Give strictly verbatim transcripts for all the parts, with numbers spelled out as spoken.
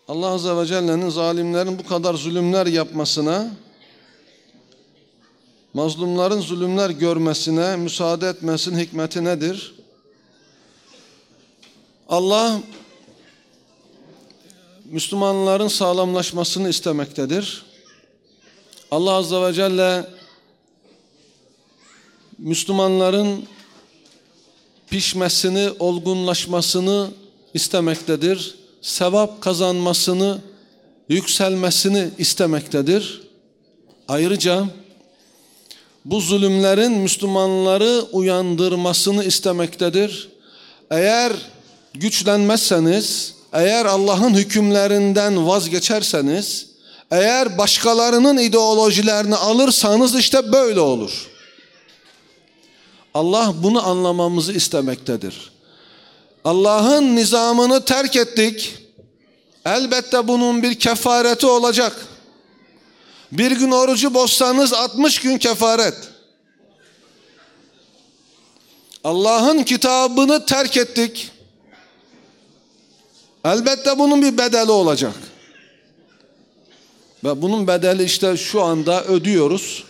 Allah Azze ve Celle'nin zalimlerin bu kadar zulümler yapmasına, mazlumların zulümler görmesine müsaade etmesinin hikmeti nedir? Allah Müslümanların sağlamlaşmasını istemektedir. Allah Azze ve Celle Müslümanların pişmesini, olgunlaşmasını istemektedir. Sevap kazanmasını, yükselmesini istemektedir. Ayrıca bu zulümlerin Müslümanları uyandırmasını istemektedir. Eğer güçlenmezseniz, eğer Allah'ın hükümlerinden vazgeçerseniz, eğer başkalarının ideolojilerini alırsanız işte böyle olur. Allah bunu anlamamızı istemektedir. Allah'ın nizamını terk ettik. Elbette bunun bir kefareti olacak. Bir gün orucu bozsanız altmış gün kefaret. Allah'ın kitabını terk ettik. Elbette bunun bir bedeli olacak. Ve bunun bedeli işte şu anda ödüyoruz.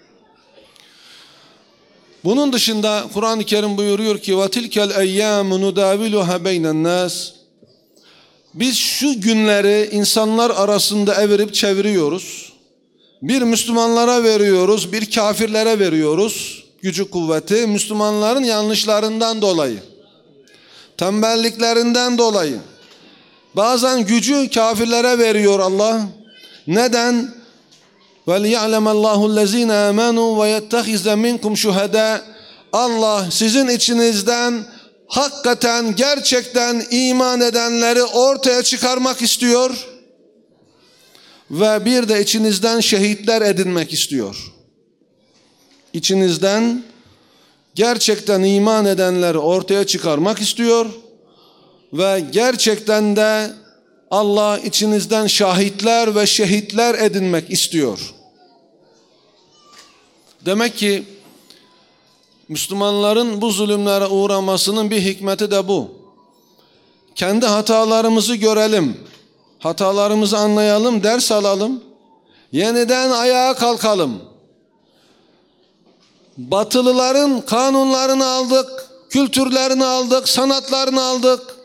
Bunun dışında Kur'an-ı Kerim buyuruyor ki وَتِلْكَ الْاَيَّامُ نُدَاوِلُهَا بَيْنَ النَّاسِ Biz şu günleri insanlar arasında evirip çeviriyoruz. Bir Müslümanlara veriyoruz, bir kafirlere veriyoruz. Gücü kuvveti Müslümanların yanlışlarından dolayı, tembelliklerinden dolayı. Bazen gücü kafirlere veriyor Allah. Neden? وَلِيَعْلَمَ اللّٰهُ الَّذ۪ينَ آمَنُوا وَيَتَّخِذَ مِنْكُمْ شُهَدَاءَ Allah sizin içinizden hakikaten, gerçekten iman edenleri ortaya çıkarmak istiyor. Ve bir de içinizden şehitler edinmek istiyor. İçinizden gerçekten iman edenleri ortaya çıkarmak istiyor. Ve gerçekten de Allah içinizden şahitler ve şehitler edinmek istiyor. Demek ki Müslümanların bu zulümlere uğramasının bir hikmeti de bu. Kendi hatalarımızı görelim, hatalarımızı anlayalım, ders alalım, yeniden ayağa kalkalım. Batılıların kanunlarını aldık, kültürlerini aldık, sanatlarını aldık,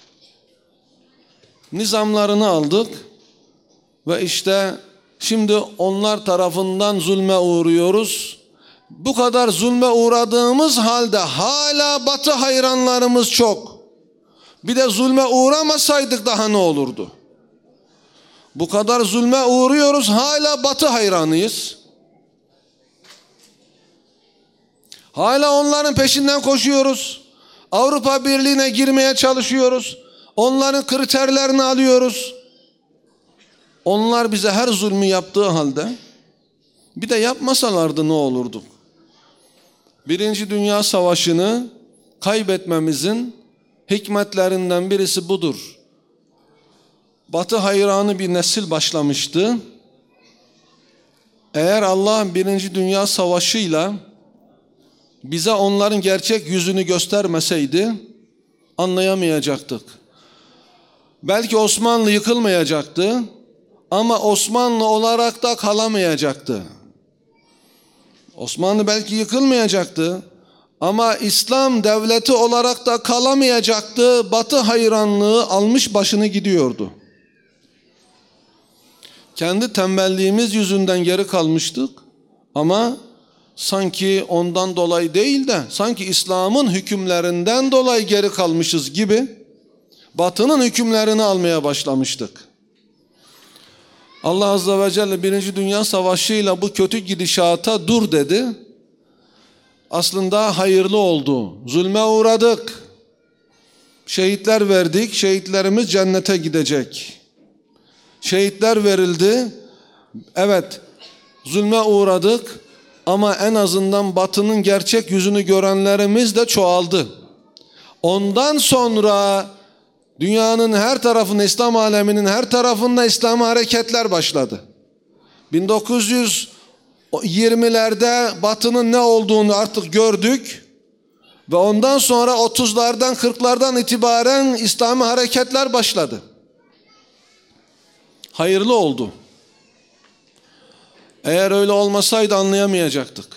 nizamlarını aldık ve işte şimdi onlar tarafından zulme uğruyoruz. Bu kadar zulme uğradığımız halde hala Batı hayranlarımız çok. Bir de zulme uğramasaydık daha ne olurdu? Bu kadar zulme uğruyoruz, hala Batı hayranıyız. Hala onların peşinden koşuyoruz. Avrupa Birliği'ne girmeye çalışıyoruz. Onların kriterlerini alıyoruz. Onlar bize her zulmü yaptığı halde bir de yapmasalardı ne olurdu? Birinci Dünya Savaşı'nı kaybetmemizin hikmetlerinden birisi budur. Batı hayranı bir nesil başlamıştı. Eğer Allah Birinci Dünya Savaşı'yla bize onların gerçek yüzünü göstermeseydi anlayamayacaktık. Belki Osmanlı yıkılmayacaktı ama Osmanlı olarak da kalamayacaktı. Osmanlı belki yıkılmayacaktı ama İslam devleti olarak da kalamayacaktı. Batı hayranlığı almış başını gidiyordu. Kendi tembelliğimiz yüzünden geri kalmıştık ama sanki ondan dolayı değil de sanki İslam'ın hükümlerinden dolayı geri kalmışız gibi Batı'nın hükümlerini almaya başlamıştık. Allah Azze ve Celle Birinci Dünya Savaşı'yla bu kötü gidişata dur dedi. Aslında hayırlı oldu. Zulme uğradık. Şehitler verdik. Şehitlerimiz cennete gidecek. Şehitler verildi. Evet, zulme uğradık. Ama en azından Batı'nın gerçek yüzünü görenlerimiz de çoğaldı. Ondan sonra dünyanın her tarafında, İslam aleminin her tarafında İslam hareketler başladı. bin dokuz yüz yirmilerde Batı'nın ne olduğunu artık gördük. Ve ondan sonra otuzlardan, kırklardan itibaren İslami hareketler başladı. hayırlı oldu. Eğer öyle olmasaydı anlayamayacaktık.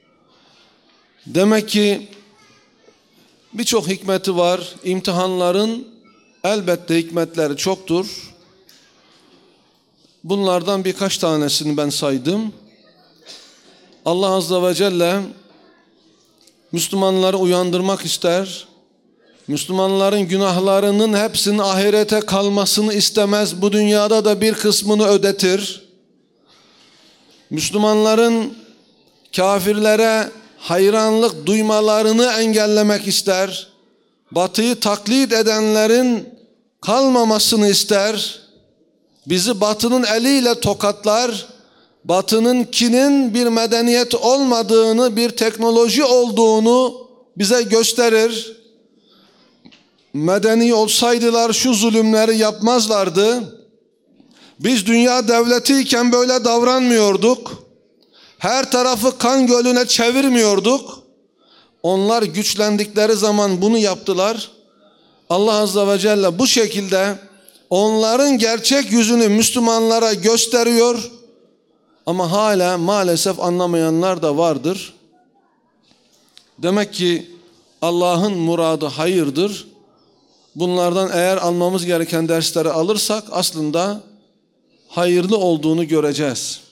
Demek ki birçok hikmeti var. İmtihanların elbette hikmetleri çoktur. Bunlardan birkaç tanesini ben saydım. Allah Azze ve Celle Müslümanları uyandırmak ister. Müslümanların günahlarının hepsinin ahirete kalmasını istemez. Bu dünyada da bir kısmını ödetir. Müslümanların kafirlere hayranlık duymalarını engellemek ister. Batıyı taklit edenlerin kalmamasını ister. Bizi Batı'nın eliyle tokatlar. Batı'nınkinin bir medeniyet olmadığını, bir teknoloji olduğunu bize gösterir. Medeni olsaydılar şu zulümleri yapmazlardı. Biz dünya devletiyken böyle davranmıyorduk. Her tarafı kan gölüne çevirmiyorduk. Onlar güçlendikleri zaman bunu yaptılar. Allah Azze ve Celle bu şekilde onların gerçek yüzünü Müslümanlara gösteriyor. Ama hala maalesef anlamayanlar da vardır. Demek ki Allah'ın muradı hayırdır. Bunlardan eğer almamız gereken dersleri alırsak aslında hayırlı olduğunu göreceğiz.